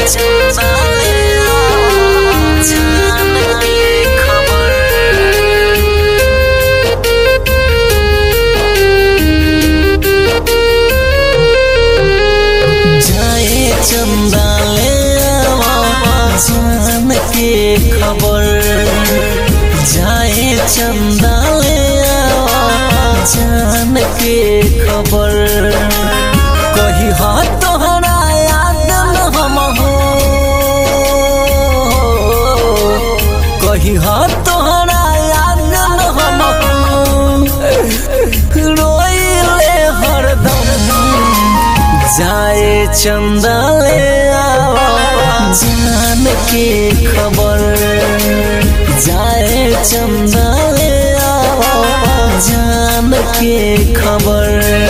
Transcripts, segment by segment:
चंदा ले जान के खबर जाए चंदा ले जान के खबर कही हा तोहरा याद न हम हो कही हा तोहरा याद न हम हो रोइले हरदम जाए चंदा ले जान के खबर जाए चंदा ले जान के खबर।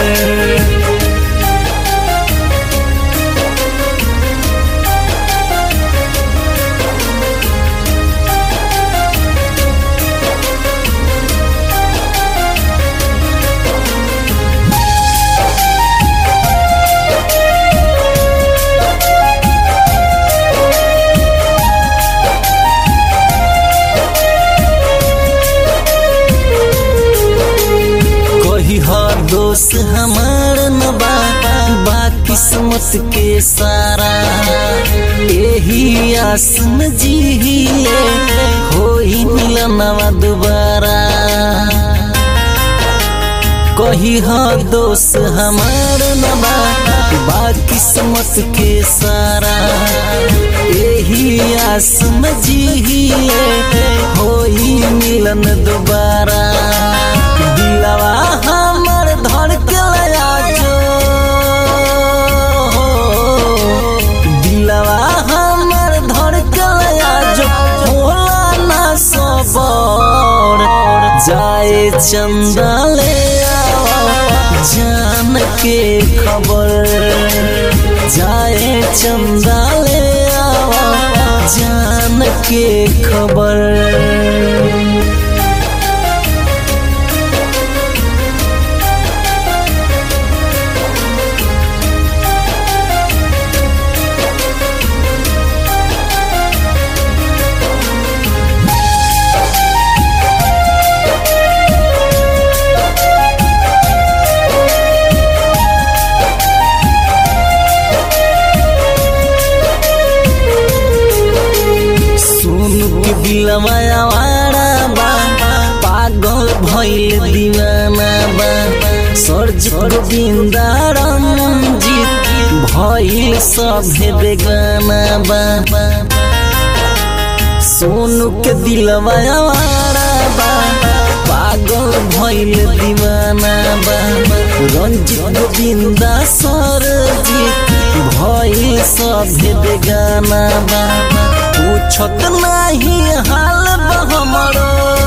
दोस्त हमार न बा किस्मत के सारा यही आस में जीले होई मिलनवा दोबारा कही हा दोस्त हमार न बा किस्मत के सारा यही आस में जीले होई मिलन दोबारा दिलवा हमर धर के लया जो दिलवा हमर धर के लया जो होला ना सबर जाए चंदा ले जान के खबर जाए चंदा ले जान के खबर। दिलवाया बा पागल भइल दीवाना बा सरजित गोविंदा रंजीत भइल सभे बेगाना बा सोनू के दिलवाया बा पागल भइल दीवाना बा रंजीत गोविंदा सरजित भइल सभे बेगाना बा पूछत नहीं हाल हमरो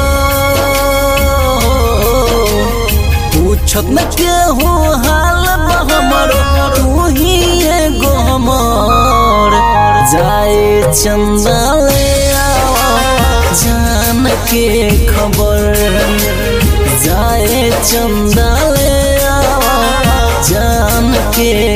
पूछत न केहू हाल हमरो तू ही एगो हमर जाए चंदा ले जान के खबर जाए चंदा ले जान के